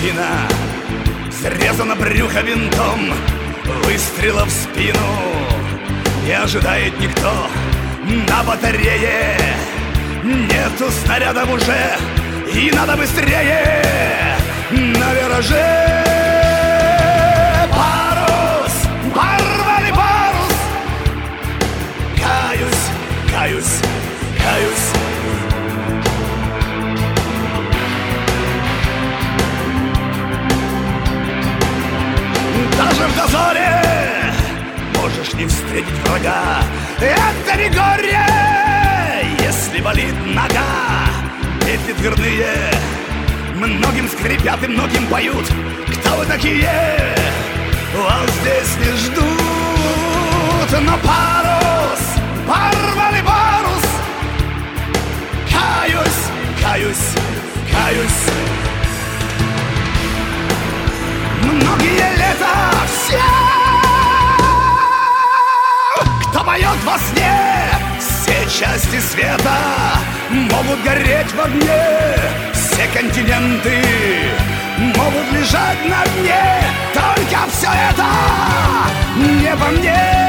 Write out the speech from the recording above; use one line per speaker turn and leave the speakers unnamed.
спина, срезано брюхо винтом, выстрела в спину. Не ожидает никто на батарее, нету снарядов уже, и надо быстрее. На вираже парус, порвали парус. Каюсь, каюсь, каюсь. Даже в дозоре можешь не встретить врага. Это не горе, если болит нога. Петли дверные многим скрипят и многим поют. Кто вы такие? Вас здесь не ждут. Но парус, порвали парус. Каюсь, каюсь, каюсь. Многие лета все, кто поет во сне, все части света могут гореть в огне. Все континенты могут лежать на дне. Только все это не во мне.